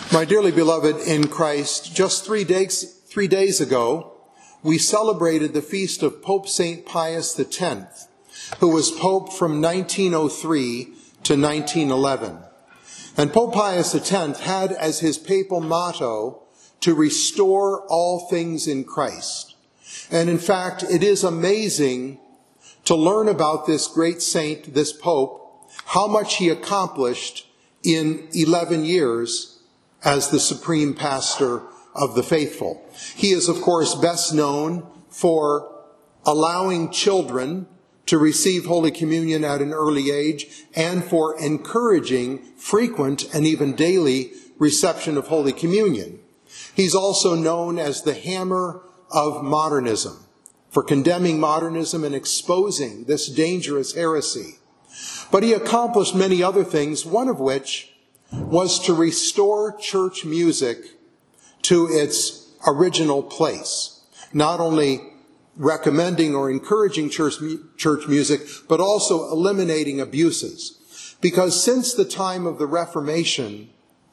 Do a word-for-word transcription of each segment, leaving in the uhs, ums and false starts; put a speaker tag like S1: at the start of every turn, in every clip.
S1: My dearly beloved in Christ, just three days, three days ago, we celebrated the feast of Pope Saint Pius the tenth, who was Pope from nineteen oh three to nineteen eleven. And Pope Pius the tenth had as his papal motto to restore all things in Christ. And in fact, it is amazing to learn about this great saint, this Pope, how much he accomplished in eleven years as the supreme pastor of the faithful. He is, of course, best known for allowing children to receive Holy Communion at an early age and for encouraging frequent and even daily reception of Holy Communion. He's also known as the hammer of modernism, for condemning modernism and exposing this dangerous heresy. But he accomplished many other things, one of which was to restore church music to its original place, not only recommending or encouraging church, church music, but also eliminating abuses. Because since the time of the Reformation,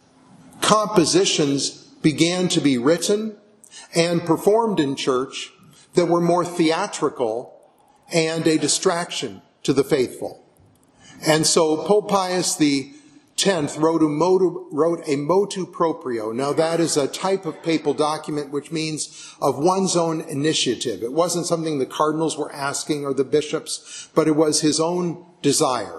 S1: compositions began to be written and performed in church that were more theatrical and a distraction to the faithful. And so Pope Pius the tenth wrote a, motu, wrote a motu proprio. Now that is a type of papal document which means of one's own initiative. It wasn't something the cardinals were asking or the bishops, but it was his own desire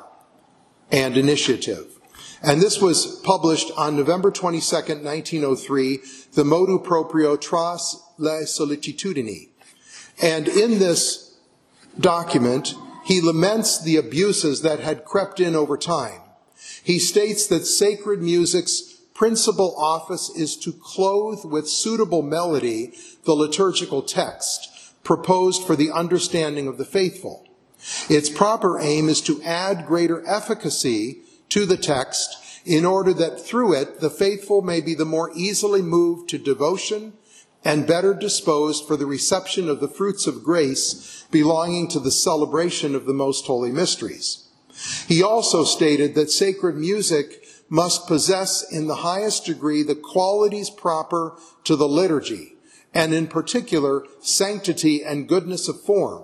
S1: and initiative. And this was published on November twenty-second, nineteen oh three, the motu proprio Tras le Sollecitudini. And in this document, he laments the abuses that had crept in over time. He states that sacred music's principal office is to clothe with suitable melody the liturgical text proposed for the understanding of the faithful. Its proper aim is to add greater efficacy to the text in order that through it the faithful may be the more easily moved to devotion and better disposed for the reception of the fruits of grace belonging to the celebration of the most holy mysteries. He also stated that sacred music must possess in the highest degree the qualities proper to the liturgy, and in particular, sanctity and goodness of form.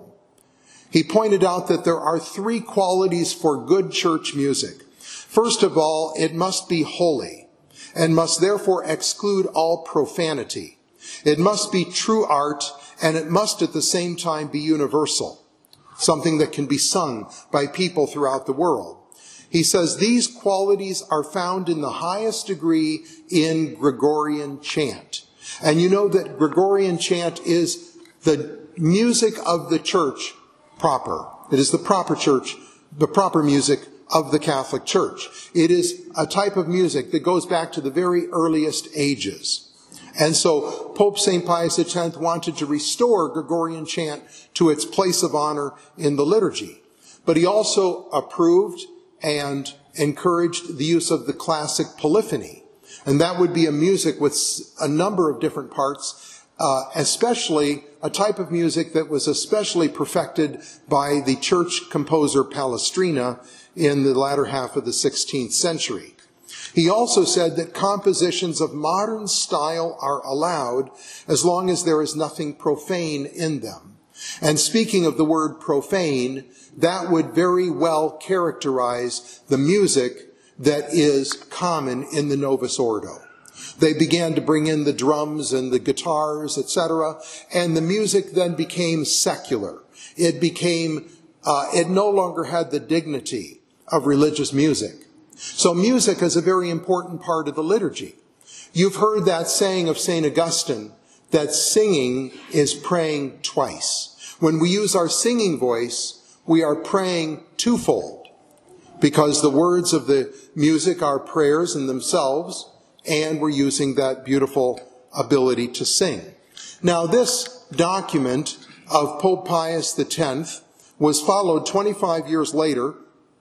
S1: He pointed out that there are three qualities for good church music. First of all, it must be holy, and must therefore exclude all profanity. It must be true art, and it must at the same time be universal, something that can be sung by people throughout the world. He says these qualities are found in the highest degree in Gregorian chant. And you know that Gregorian chant is the music of the church proper. It is the proper church, the proper music of the Catholic Church. It is a type of music that goes back to the very earliest ages. And so Pope Saint Pius the tenth wanted to restore Gregorian chant to its place of honor in the liturgy. But he also approved and encouraged the use of the classic polyphony. And that would be a music with a number of different parts, uh, especially a type of music that was especially perfected by the church composer Palestrina in the latter half of the sixteenth century. He also said that compositions of modern style are allowed as long as there is nothing profane in them. And speaking of the word profane, that would very well characterize the music that is common in the Novus Ordo. They began to bring in the drums and the guitars, et cetera, and the music then became secular. It became, uh, it no longer had the dignity of religious music. So music is a very important part of the liturgy. You've heard that saying of Saint Augustine, that singing is praying twice. When we use our singing voice, we are praying twofold, because the words of the music are prayers in themselves, and we're using that beautiful ability to sing. Now, this document of Pope Pius the tenth was followed twenty-five years later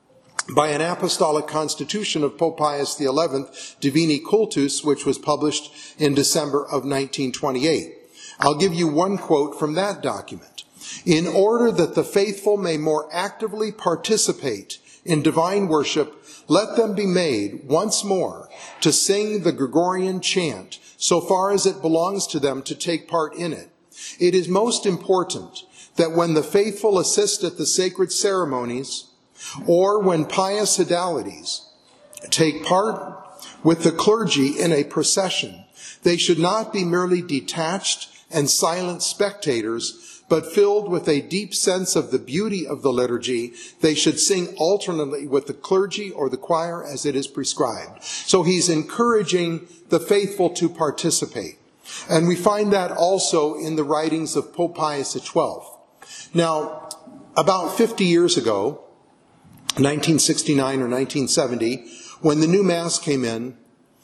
S1: by an apostolic constitution of Pope Pius the eleventh, Divini Cultus, which was published in December of nineteen twenty-eight. I'll give you one quote from that document. In order that the faithful may more actively participate in divine worship, let them be made once more to sing the Gregorian chant, so far as it belongs to them to take part in it. It is most important that when the faithful assist at the sacred ceremonies, or when pious Hidalities take part with the clergy in a procession, they should not be merely detached and silent spectators, but filled with a deep sense of the beauty of the liturgy. They should sing alternately with the clergy or the choir as it is prescribed. So he's encouraging the faithful to participate. And we find that also in the writings of Pope Pius the twelfth. Now, about fifty years ago, nineteen sixty-nine or nineteen seventy, when the new Mass came in,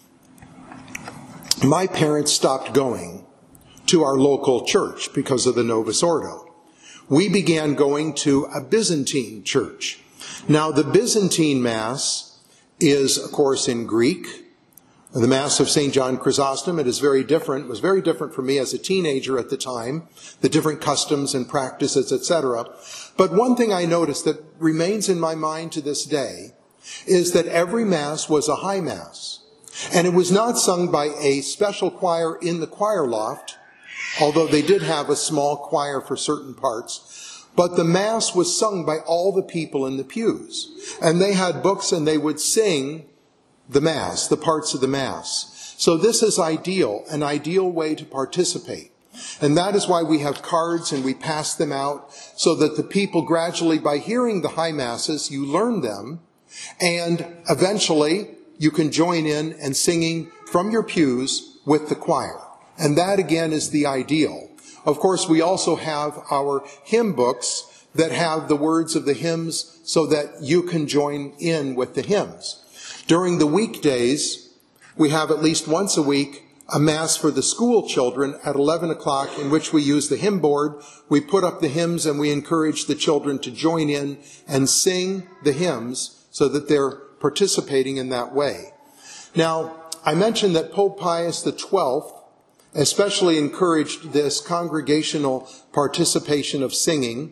S1: my parents stopped going to our local church because of the Novus Ordo. We began going to a Byzantine church. Now, the Byzantine Mass is, of course, in Greek. The Mass of Saint John Chrysostom, it is very different. It was very different for me as a teenager at the time, the different customs and practices, et cetera. But one thing I noticed that remains in my mind to this day is that every Mass was a high Mass. And it was not sung by a special choir in the choir loft, although they did have a small choir for certain parts. But the Mass was sung by all the people in the pews. And they had books and they would sing the Mass, the parts of the Mass. So this is ideal, an ideal way to participate. And that is why we have cards and we pass them out so that the people gradually, by hearing the high Masses, you learn them, and eventually you can join in and singing from your pews with the choir. And that again is the ideal. Of course, we also have our hymn books that have the words of the hymns so that you can join in with the hymns. During the weekdays, we have at least once a week a Mass for the school children at eleven o'clock in which we use the hymn board. We put up the hymns and we encourage the children to join in and sing the hymns so that they're participating in that way. Now, I mentioned that Pope Pius the twelfth especially encouraged this congregational participation of singing.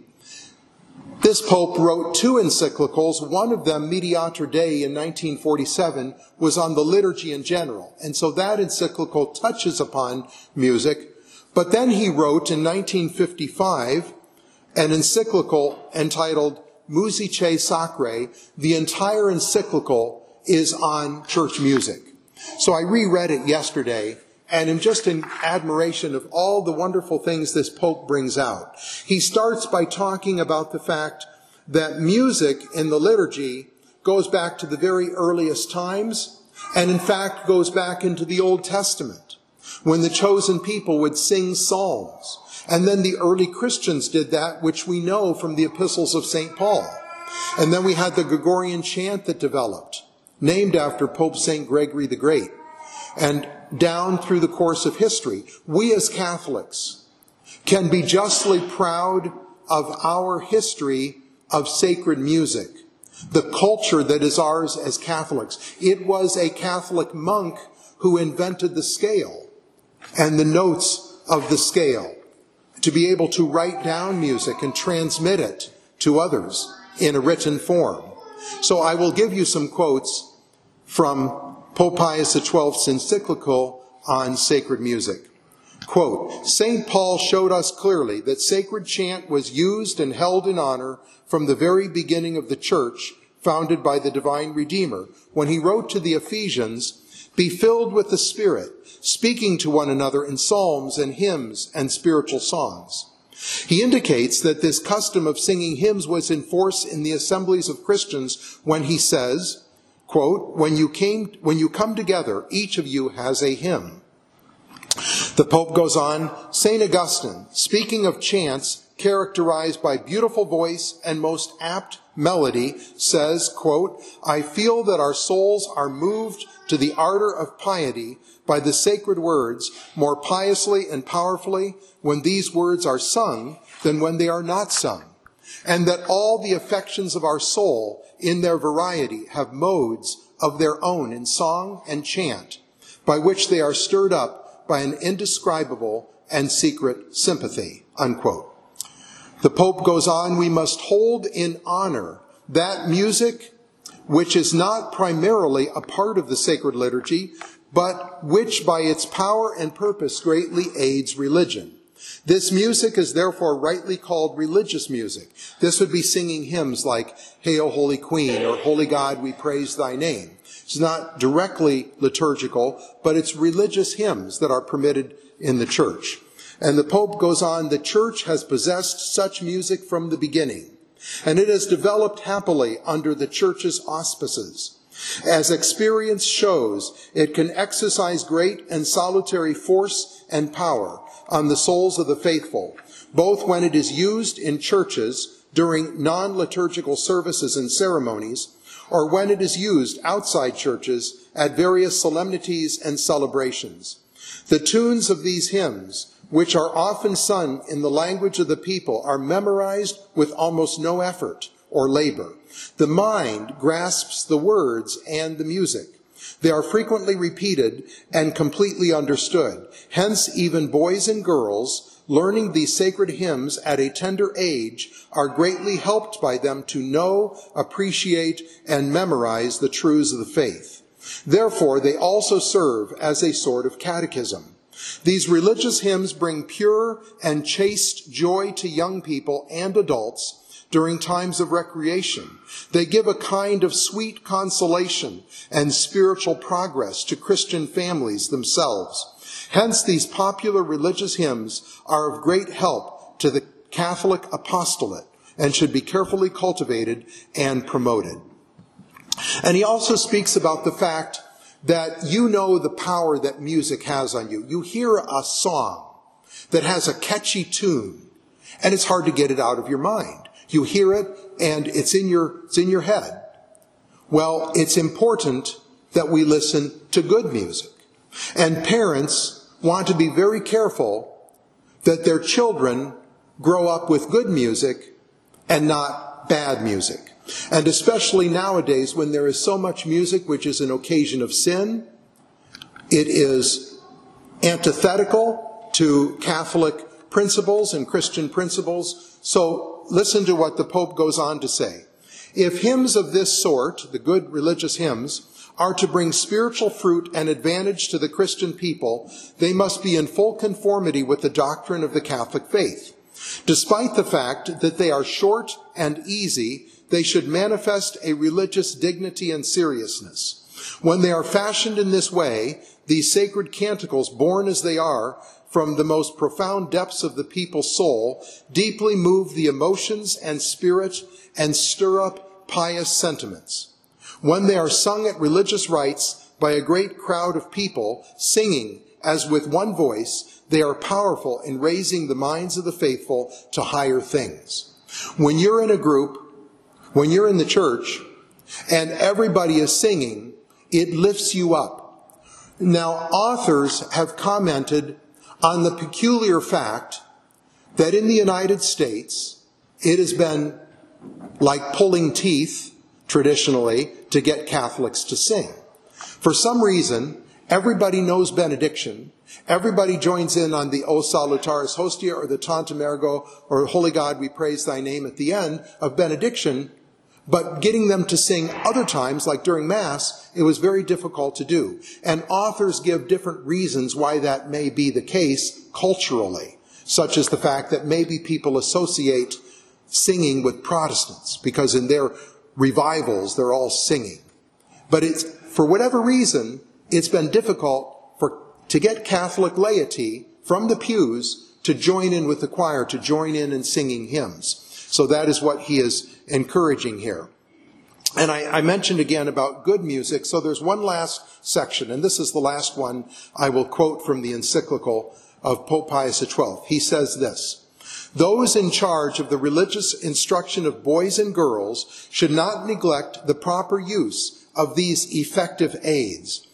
S1: This Pope wrote two encyclicals. One of them, Mediator Dei, in nineteen forty-seven, was on the liturgy in general. And so that encyclical touches upon music. But then he wrote in nineteen fifty-five an encyclical entitled Musicae Sacrae. The entire encyclical is on church music. So I reread it yesterday, and am just in admiration of all the wonderful things this Pope brings out. He starts by talking about the fact that music in the liturgy goes back to the very earliest times, and in fact goes back into the Old Testament, when the chosen people would sing psalms. And then the early Christians did that, which we know from the epistles of Saint Paul. And then we had the Gregorian chant that developed, named after Pope Saint Gregory the Great. And down through the course of history, we as Catholics can be justly proud of our history of sacred music, the culture that is ours as Catholics. It was a Catholic monk who invented the scale and the notes of the scale to be able to write down music and transmit it to others in a written form. So I will give you some quotes from Pope Pius the twelfth's encyclical on sacred music. Quote, Saint Paul showed us clearly that sacred chant was used and held in honor from the very beginning of the church founded by the divine Redeemer, when he wrote to the Ephesians, be filled with the Spirit, speaking to one another in psalms and hymns and spiritual songs. He indicates that this custom of singing hymns was in force in the assemblies of Christians when he says, quote, when you came, when you come together, each of you has a hymn. The Pope goes on, Saint Augustine, speaking of chants characterized by beautiful voice and most apt melody, says, quote, I feel that our souls are moved to the ardor of piety by the sacred words more piously and powerfully when these words are sung than when they are not sung, and that all the affections of our soul in their variety have modes of their own in song and chant, by which they are stirred up by an indescribable and secret sympathy, unquote. The Pope goes on, we must hold in honor that music which is not primarily a part of the sacred liturgy, but which by its power and purpose greatly aids religion. This music is therefore rightly called religious music. This would be singing hymns like, Hail, Holy Queen, or Holy God, we praise thy name. It's not directly liturgical, but it's religious hymns that are permitted in the church. And the Pope goes on, the church has possessed such music from the beginning, and it has developed happily under the church's auspices. As experience shows, it can exercise great and salutary force and power on the souls of the faithful, both when it is used in churches during non-liturgical services and ceremonies, or when it is used outside churches at various solemnities and celebrations. The tunes of these hymns, which are often sung in the language of the people, are memorized with almost no effort or labor. The mind grasps the words and the music. They are frequently repeated and completely understood. Hence, even boys and girls learning these sacred hymns at a tender age are greatly helped by them to know, appreciate, and memorize the truths of the faith. Therefore, they also serve as a sort of catechism. These religious hymns bring pure and chaste joy to young people and adults during times of recreation. They give a kind of sweet consolation and spiritual progress to Christian families themselves. Hence, these popular religious hymns are of great help to the Catholic apostolate and should be carefully cultivated and promoted. And he also speaks about the fact that you know the power that music has on you. You hear a song that has a catchy tune, and it's hard to get it out of your mind. You hear it, and it's in your, it's in your head. Well, it's important that we listen to good music. And parents want to be very careful that their children grow up with good music and not bad music. And especially nowadays when there is so much music which is an occasion of sin, it is antithetical to Catholic principles and Christian principles. So listen to what the Pope goes on to say. If hymns of this sort, the good religious hymns, are to bring spiritual fruit and advantage to the Christian people, they must be in full conformity with the doctrine of the Catholic faith. Despite the fact that they are short and easy, they should manifest a religious dignity and seriousness. When they are fashioned in this way, these sacred canticles, born as they are from the most profound depths of the people's soul, deeply move the emotions and spirit and stir up pious sentiments. When they are sung at religious rites by a great crowd of people, singing as with one voice, they are powerful in raising the minds of the faithful to higher things. When you're in a group, when you're in the church, and everybody is singing, it lifts you up. Now, authors have commented on the peculiar fact that in the United States, it has been like pulling teeth, traditionally, to get Catholics to sing. For some reason, everybody knows benediction. Everybody joins in on the O Salutaris Hostia or the Tantum Ergo or Holy God, we praise thy name at the end of benediction. But getting them to sing other times, like during Mass, it was very difficult to do. And authors give different reasons why that may be the case culturally, such as the fact that maybe people associate singing with Protestants, because in their revivals, they're all singing. But it's, for whatever reason, it's been difficult for, to get Catholic laity from the pews to join in with the choir, to join in in singing hymns. So that is what he is encouraging here. And I, I mentioned again about good music, so there's one last section, and this is the last one I will quote from the encyclical of Pope Pius the twelfth. He says this: those in charge of the religious instruction of boys and girls should not neglect the proper use of these effective aids.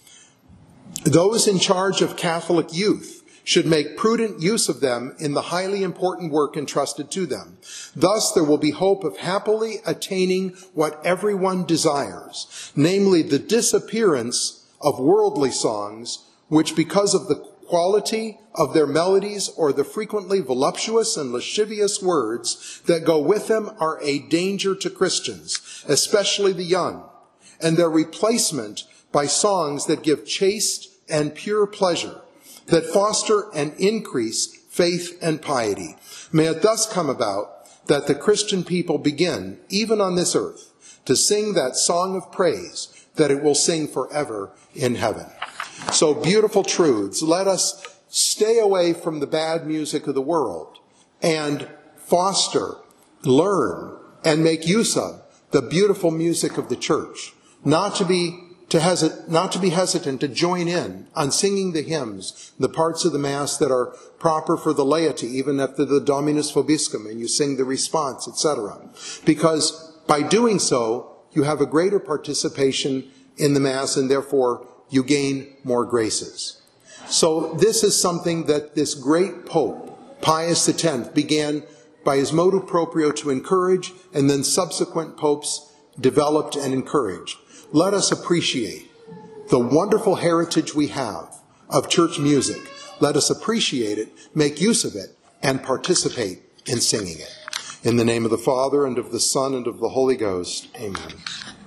S1: Those in charge of Catholic youth should make prudent use of them in the highly important work entrusted to them. Thus there will be hope of happily attaining what everyone desires, namely the disappearance of worldly songs, which because of the quality of their melodies or the frequently voluptuous and lascivious words that go with them are a danger to Christians, especially the young, and their replacement by songs that give chaste and pure pleasure, that foster and increase faith and piety. May it thus come about that the Christian people begin, even on this earth, to sing that song of praise that it will sing forever in heaven. So, beautiful truths. Let us stay away from the bad music of the world and foster, learn, and make use of the beautiful music of the church. Not to be to hesit, not to be hesitant to join in on singing the hymns, the parts of the Mass that are proper for the laity, even after the Dominus Vobiscum, and you sing the response, et cetera. Because by doing so, you have a greater participation in the Mass, and therefore you gain more graces. So this is something that this great Pope, Pius the tenth, began by his motu proprio to encourage, and then subsequent popes developed and encouraged. Let us appreciate the wonderful heritage we have of church music. Let us appreciate it, make use of it, and participate in singing it. In the name of the Father, and of the Son, and of the Holy Ghost, amen.